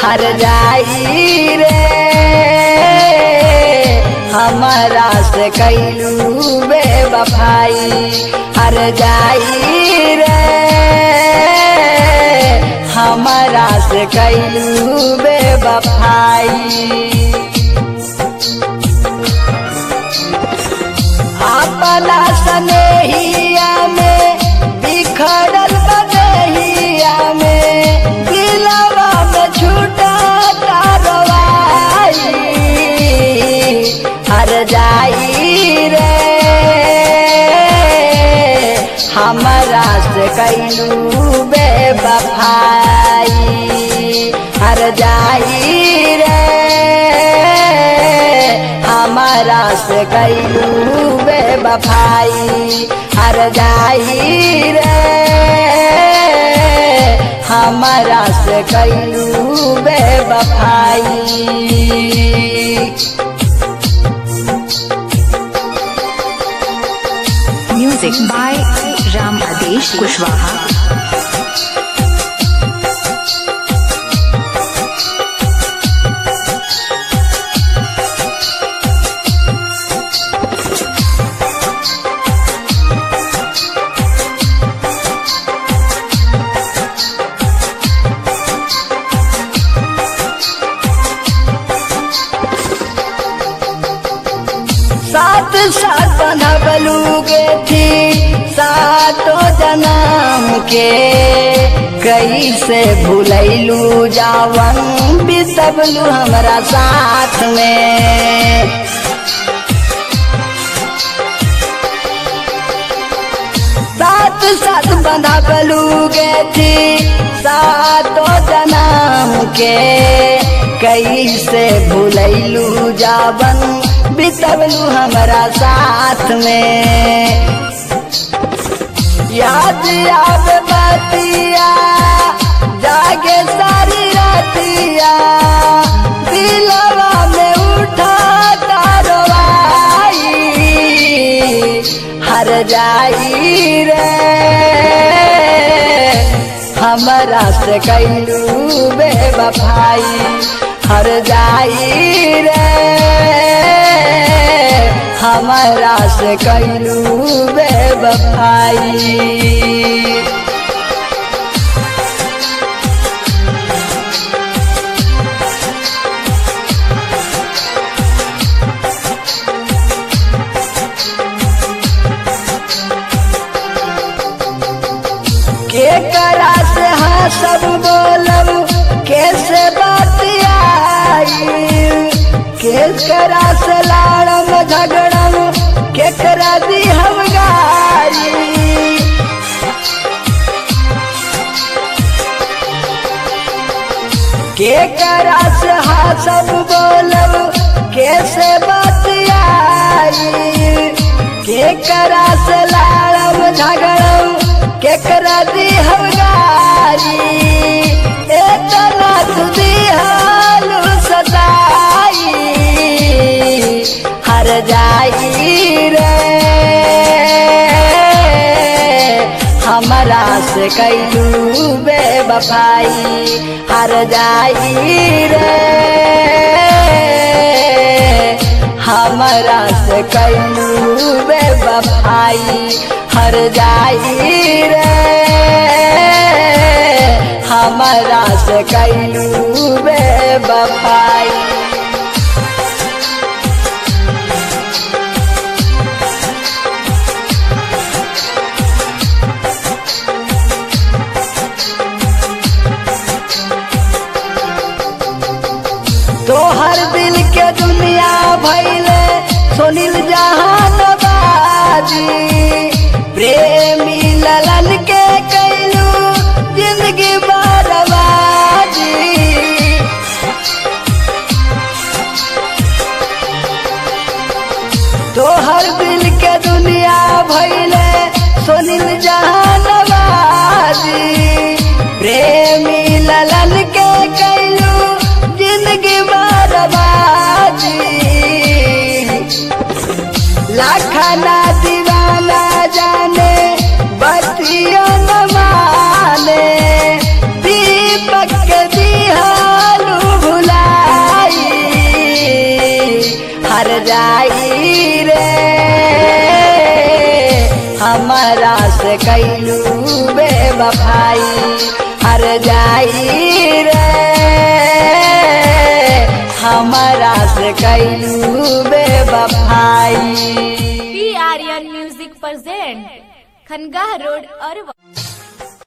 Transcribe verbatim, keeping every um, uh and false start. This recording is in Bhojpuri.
हर जाई रे हमारा से कैलू बेवफाई हर जाई रे हमारा से कैलू बेवफाई अपना स्नेहिया में बिखरल बदहिया में दिलवा में छूटा कारवाई हर जाई रे हमारा से कैलू बेवफाई हर जाई रे हमारा से कैलू बेवफाई हर जाई रे हमारा से कैलू बेवफाई। Music by Ram Adesh Kushwaha. साथ साथ बंधबलूगे थी सातों जन्म के कैसे भूलैलू जावन बितबलू हमरा साथ में साथ साथ बंधबलूगे थी सातों जन्म के कैसे भूलैलू जावन बितबलू हमारा साथ में याद आवे बतिया जागे सारी रातिया दिलवा में उठा कारवाई हर जाई रे हमारा से कैलू बेवफाई हर जाई रे हमारा से कैलू बेवफाई। के करा से हाँ सब बोलब कैसे बतियाई के करा से लाड़म झगड़म के करा दी हम गाई के करा से हाँ सब बोलब कैसे बतियाई के करा से लाड़म झगड़म के करा दी हम गाई इतना तुझी हालू सताई हर जाई रे हमारा से कैलू बेवफाई हर जाई रे हमारा से कैलू बेवफाई हर जाई रे हमारा से कैलू बेवफाई। तोहर दिल के दुनिया भैले सुनील जहान बाजी प्रेमी ललन के कैलू जिंदगी बर्बादी तोहर दिल के दुनिया भैले सुनील जहान बाजी प्रेमी ललन के कैलू जिंदगी बर्बादी लाखना दीवाना हर जाई रे हमारा से कैलू बेवफाई हर जाई रे हमारा से कैलू बेवफाई। P Aryan music present Khangah road Arwal.